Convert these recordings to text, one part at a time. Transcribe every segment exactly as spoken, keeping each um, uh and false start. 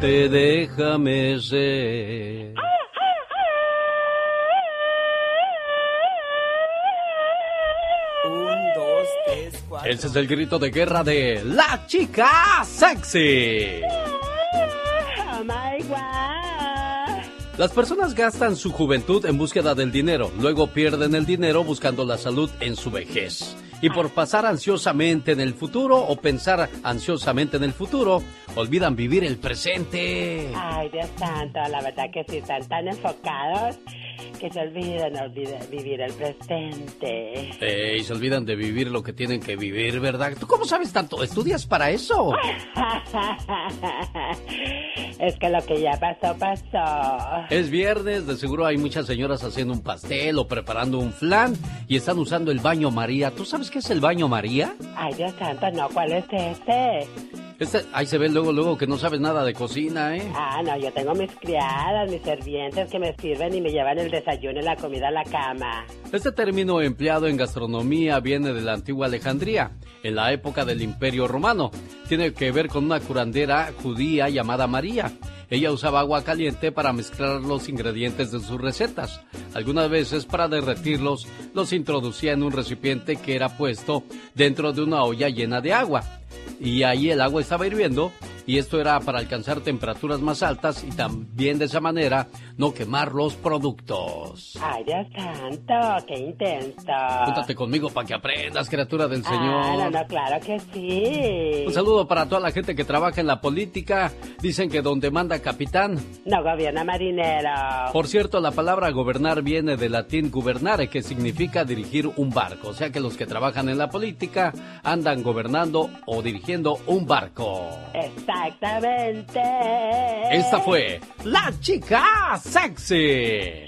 amarte, déjame ser. Un, dos, tres, cuatro. Ese es el grito de guerra de la chica sexy. Oh my God. Las personas gastan su juventud en búsqueda del dinero, luego pierden el dinero buscando la salud en su vejez. Y por pasar ansiosamente en el futuro o pensar ansiosamente en el futuro, olvidan vivir el presente. Ay, Dios santo, la verdad que sí, están tan enfocados que se olvidan, olvidan vivir el presente. Eh, y se olvidan de vivir lo que tienen que vivir, ¿verdad? ¿Tú cómo sabes tanto? ¿Estudias para eso? Es que lo que ya pasó, pasó. Es viernes, de seguro hay muchas señoras haciendo un pastel o preparando un flan y están usando el baño María. ¿Tú sabes qué es el baño María? Ay, Dios santo, no, ¿cuál es ese? Este, ahí se ve luego, luego que no sabes nada de cocina, ¿eh? Ah, no, yo tengo mis criadas, mis servientes que me sirven y me llevan el desayuno y la comida a la cama. Este término empleado en gastronomía viene de la antigua Alejandría, en la época del Imperio Romano. Tiene que ver con una curandera judía llamada María. Ella usaba agua caliente para mezclar los ingredientes de sus recetas. Algunas veces, para derretirlos, los introducía en un recipiente que era puesto dentro de una olla llena de agua. Y ahí el agua estaba hirviendo, y esto era para alcanzar temperaturas más altas y también de esa manera no quemar los productos. Ay, Dios santo, qué intenso. Júntate conmigo para que aprendas, criatura del Señor. Ah, no, no, claro que sí. Un saludo para toda la gente que trabaja en la política. Dicen que donde manda capitán, no gobierna marinero. Por cierto, la palabra gobernar viene del latín gubernare, que significa dirigir un barco. O sea que los que trabajan en la política andan gobernando o dirigiendo un barco. Exactamente. Esta fue la chica sexy.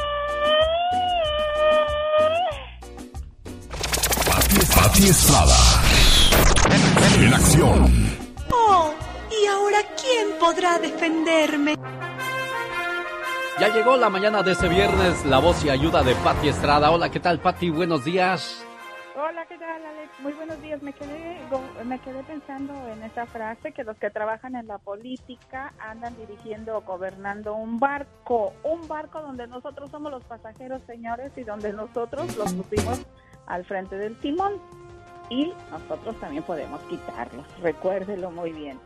Pati Estrada. En acción. Oh, ¿y ahora quién podrá defenderme? Ya llegó la mañana de este viernes, la voz y ayuda de Pati Estrada. Hola, ¿qué tal, Pati? Buenos días. Hola, ¿qué tal, Alex? Muy buenos días. Me quedé, me quedé pensando en esa frase, que los que trabajan en la política andan dirigiendo o gobernando un barco. Un barco donde nosotros somos los pasajeros, señores, y donde nosotros los pusimos al frente del timón. Y nosotros también podemos quitarlos. Recuérdelo muy bien.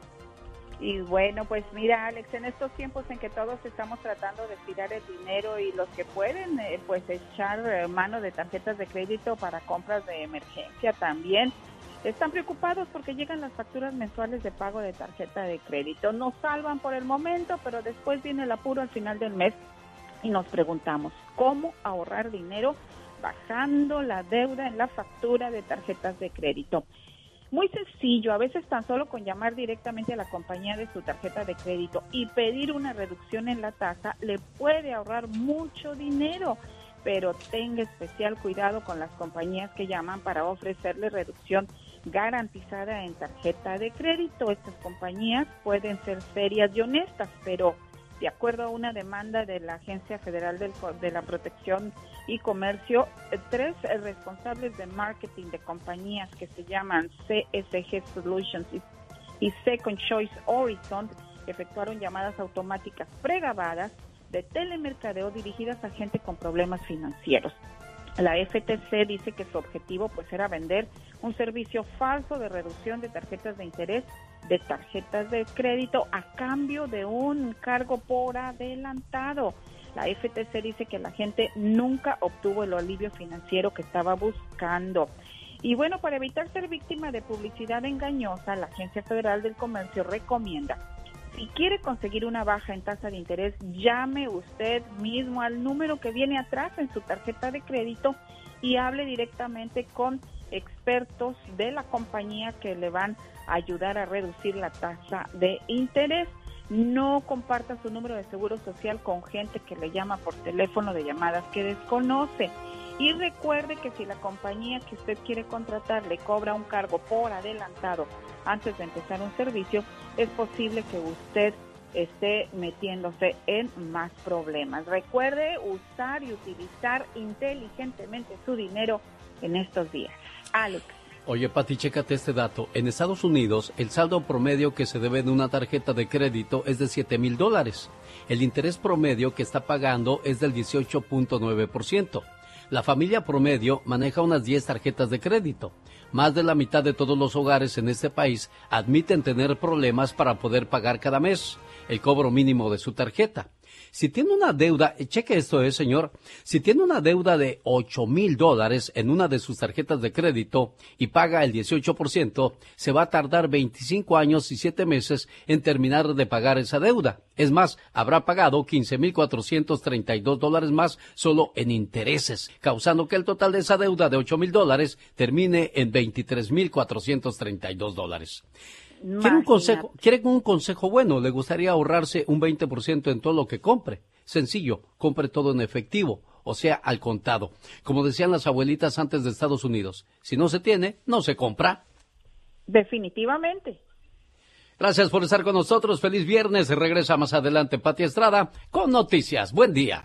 Y bueno, pues mira, Alex, en estos tiempos en que todos estamos tratando de tirar el dinero y los que pueden, eh, pues echar eh, mano de tarjetas de crédito para compras de emergencia también, están preocupados porque llegan las facturas mensuales de pago de tarjeta de crédito. Nos salvan por el momento, pero después viene el apuro al final del mes y nos preguntamos, ¿cómo ahorrar dinero bajando la deuda en la factura de tarjetas de crédito? Muy sencillo, a veces tan solo con llamar directamente a la compañía de su tarjeta de crédito y pedir una reducción en la tasa le puede ahorrar mucho dinero, pero tenga especial cuidado con las compañías que llaman para ofrecerle reducción garantizada en tarjeta de crédito. Estas compañías pueden ser serias y honestas, pero de acuerdo a una demanda de la Agencia Federal del, de la Protección y Comercio, tres responsables de marketing de compañías que se llaman C S G Solutions y, y Second Choice Horizon efectuaron llamadas automáticas pregrabadas de telemercadeo dirigidas a gente con problemas financieros. La F T C dice que su objetivo pues era vender un servicio falso de reducción de tarjetas de interés de tarjetas de crédito a cambio de un cargo por adelantado. La F T C dice que la gente nunca obtuvo el alivio financiero que estaba buscando. Y bueno, para evitar ser víctima de publicidad engañosa, la Agencia Federal del Comercio recomienda, si quiere conseguir una baja en tasa de interés, llame usted mismo al número que viene atrás en su tarjeta de crédito y hable directamente con expertos de la compañía que le van a ayudar a reducir la tasa de interés. No comparta su número de seguro social con gente que le llama por teléfono de llamadas que desconoce. Y recuerde que si la compañía que usted quiere contratar le cobra un cargo por adelantado antes de empezar un servicio, es posible que usted esté metiéndose en más problemas. Recuerde usar y utilizar inteligentemente su dinero en estos días. Alex. Oye, Pati, chécate este dato. En Estados Unidos, el saldo promedio que se debe de una tarjeta de crédito es de siete mil dólares. El interés promedio que está pagando es del dieciocho punto nueve por ciento. La familia promedio maneja unas diez tarjetas de crédito. Más de la mitad de todos los hogares en este país admiten tener problemas para poder pagar cada mes el cobro mínimo de su tarjeta. Si tiene una deuda, cheque esto, eh, señor, si tiene una deuda de ocho mil dólares en una de sus tarjetas de crédito y paga el dieciocho por ciento, se va a tardar veinticinco años y siete meses en terminar de pagar esa deuda. Es más, habrá pagado quince mil cuatrocientos treinta y dos dólares más solo en intereses, causando que el total de esa deuda de ocho mil dólares termine en veintitrés mil cuatrocientos treinta y dos dólares. ¿Quiere un consejo, ¿Quiere un consejo bueno? ¿Le gustaría ahorrarse un veinte por ciento en todo lo que compre? Sencillo, compre todo en efectivo, o sea, al contado. Como decían las abuelitas antes de Estados Unidos, si no se tiene, no se compra. Definitivamente. Gracias por estar con nosotros. Feliz viernes. Regresa más adelante Pati Estrada con noticias. Buen día.